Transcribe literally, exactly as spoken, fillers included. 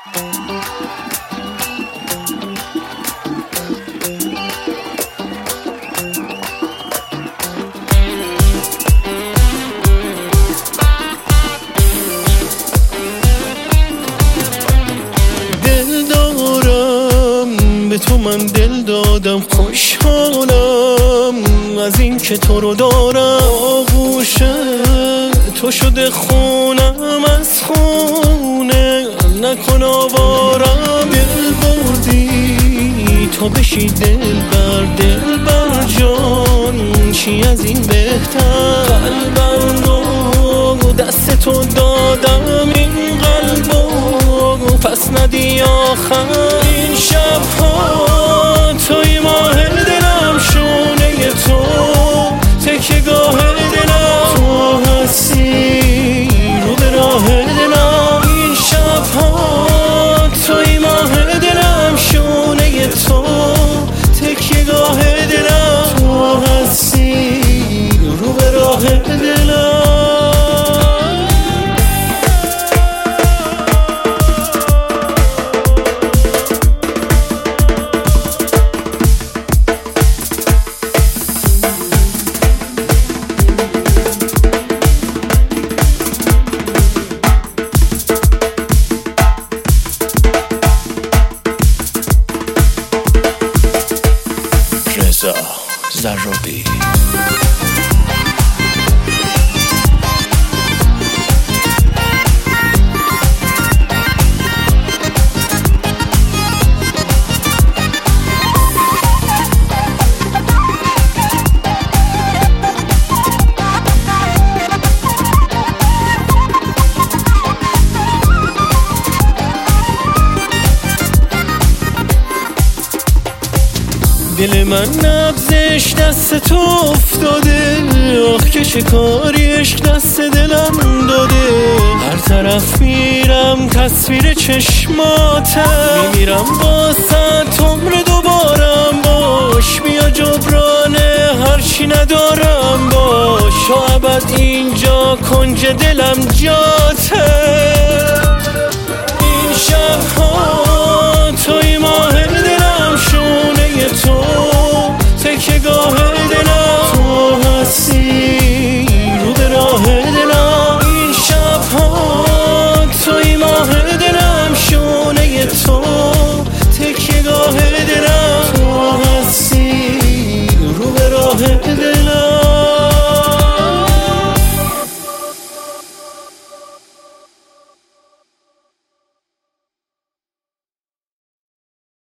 به تو من دل دادم، خوشحالم از این که تو رو دارم. آغوش تو شده خونم از خونه، نکن آوارم. دل بردی تو بشی دل بر دل بر جان، چی از این بهتر؟ قلبم رو دست تو دادم، این قلبم پس ندی آخر. این شبها توی ماه دلم، شونه تو تکیه گاه دلم، تو هستی رو به راه دلم. این شبها توی ماه دلم، شونه تو تکیه گاه دلم، تو هستی رو به راه دلم. رضا زروبی. دل من نبضش دست تو افتاده، آخ که شکاری عشق دست دلم داده. هر طرف میرم تصویر چشماته، میمیرم با صد عمر دوبارم باش. بیا جبران هرچی ندارم باش، تا ابد اینجا کنج دلم جاته.